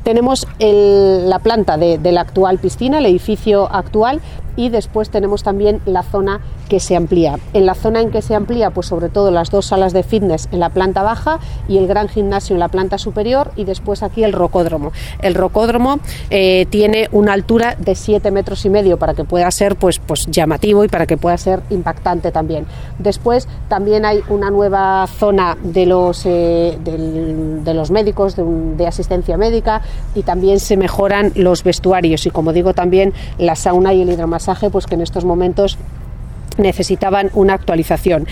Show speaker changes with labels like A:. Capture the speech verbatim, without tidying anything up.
A: Tenemos el, la planta de, de la actual piscina, el edificio actual, y después tenemos también la zona que se amplía. En la zona en que se amplía, pues sobre todo las dos salas de fitness en la planta baja y el gran gimnasio en la planta superior, y después aquí el rocódromo. El rocódromo eh, tiene una altura de siete metros y medio para que pueda ser pues, pues llamativo y para que pueda ser impactante también. Después también hay una nueva zona de los, eh, del, de los médicos, de, un, de asistencia médica, y también se mejoran los vestuarios y, como digo, también la sauna y el hidromasaje, pues que en estos momentos necesitaban una actualización.